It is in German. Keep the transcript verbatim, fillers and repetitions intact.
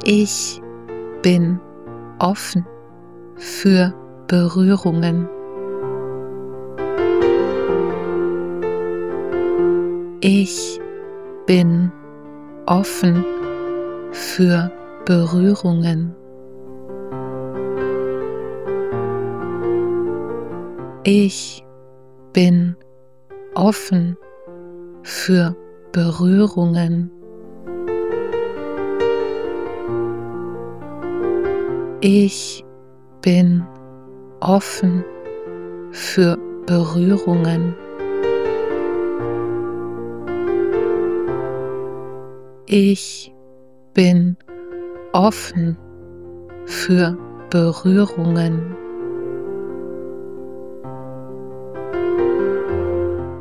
Ich bin offen für Berührungen. Ich bin offen für Berührungen. Ich bin offen für Berührungen. Ich bin offen für Berührungen. Ich bin offen für Berührungen.